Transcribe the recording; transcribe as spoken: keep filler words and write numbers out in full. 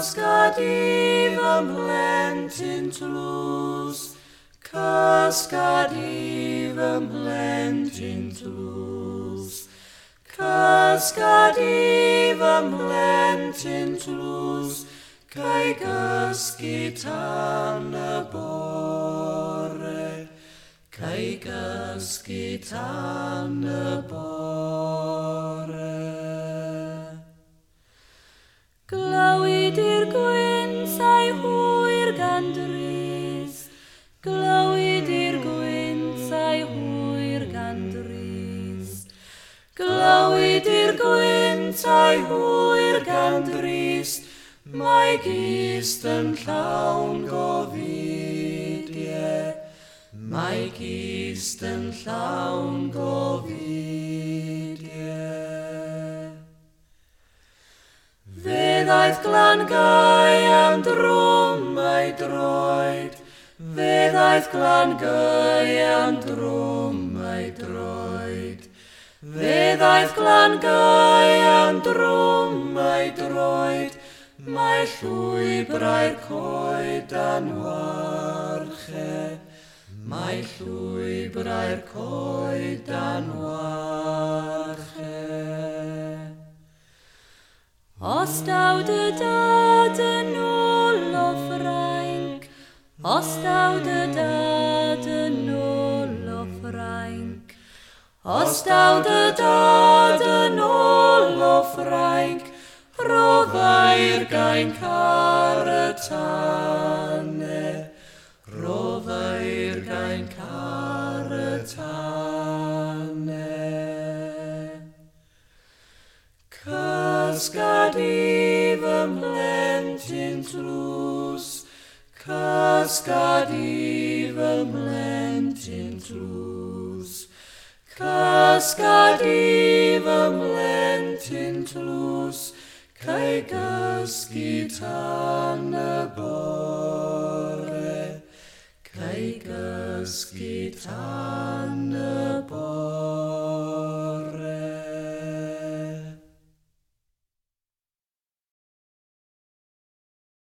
Cysgad i fy mhlentyn tlws, Cysgad i fy mhlentyn tlws. Cysgad i fy mhlentyn tlws, cael gysgu tan y bore, cael gysgu tan y bore. Glywyd i'r gwynt a'i hwyr gan dris, glywyd i'r gwynt a'i hwyr gan dris. Glywyd i'r gwynt a'i hwyr gan dris, mae gist yn llawn gofidiau, mae gist yn llawn gofidiau. Fe ddaeth glan gai am drwm a'i droed, fe ddaeth glan gai am drwm a'i droed. Fe ddaeth glan gai am drwm a'i droed, mae llwybrau'r coed a'n warche, mae llwybrau'r coed a'n warche. Os daw dy dad yn ôl o Ffrainc, os daw dy dad yn ôl o Ffrainc, os daw dy dad yn ôl o Ffrainc, rofair gain car y tanne, rofair gain car y tanne. Cysgad i fy mhlentyn tlws, cysgad i fy mhlentyn tlws. Cysgad i fy mhlentyn tlws, cael gysgu tan y bore, cael gysgu tan